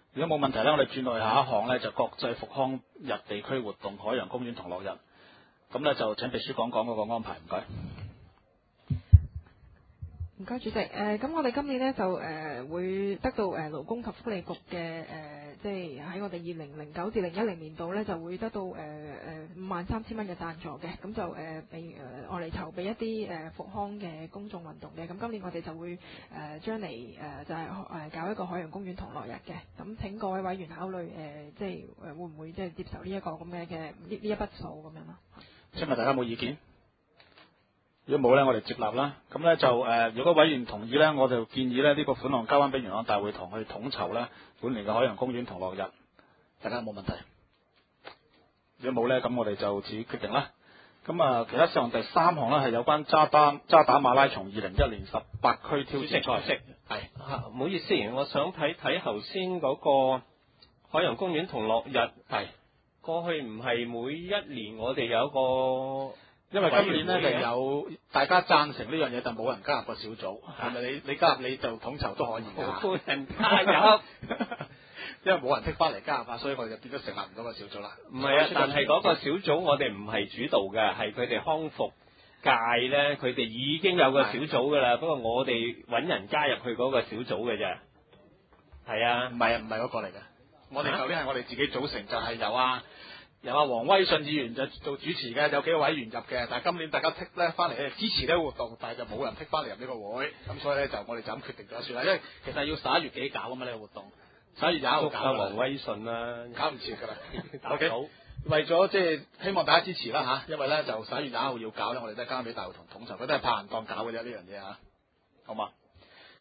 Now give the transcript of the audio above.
如果冇問題咧，我哋轉落去下一項咧，就國際復康日地區活動海洋公園同樂日。咁咧就請秘書講講嗰個安排，唔該。 唔該，主席。咁我哋今年呢，就會得到勞工及福利局嘅即係喺我哋2009至2010年度呢，就會得到53,000蚊嘅贊助嘅。咁就俾我嚟籌備一啲復康嘅公眾運動嘅。咁今年我哋就會將嚟就係搞一個海洋公園同樂日嘅。咁請各位委員考慮即係會唔會即係接受呢一個咁嘅呢一筆數咁樣咯？ 請問大家有冇意見？如果冇咧，我哋接納啦。咁咧就如果委員同意咧，我就建議咧呢個款項交翻俾元朗大會堂去統籌咧本年嘅海洋公園同樂日。大家有冇問題？如果冇咧，咁我哋就自己決定啦。咁其他事項第3項咧係有關渣打馬拉松2011年18區挑戰賽。係唔好意思，我想睇睇頭先嗰個海洋公園同樂日。係過去唔係每一年我哋有一個。 因為今年咧就有大家贊成呢樣嘢，就冇人加入個小組，係咪？你加入你就統籌都可以㗎。 冇人加入， 因為冇人剔翻嚟加入啊，所以我哋就變咗成立唔到個小組啦。 唔係啊，但係嗰個小組我哋唔係主導嘅，係佢哋康復界咧，佢哋已經有個小組㗎啦。不過我哋揾人加入去嗰個小組嘅啫。係啊， 唔係嗰個嚟嘅。我哋舊年係我哋自己組成，就係由阿黃威信議員就做主持嘅，有幾個委員入嘅，但係今年大家剔咧翻嚟咧支持呢個活動，但係就冇人剔翻嚟入呢個會，咁所以咧就我哋就咁決定咗算啦。因為其實要11月幾搞啊嘛呢個活動，11月21號搞。 阿黃威信啦， 搞唔切㗎啦。OK，為咗即係希望大家支持啦嚇，因為咧就11月21號要搞咧，我哋都係交俾大會堂統籌，佢都係拍硬檔搞嘅啫呢樣嘢嚇，好嘛？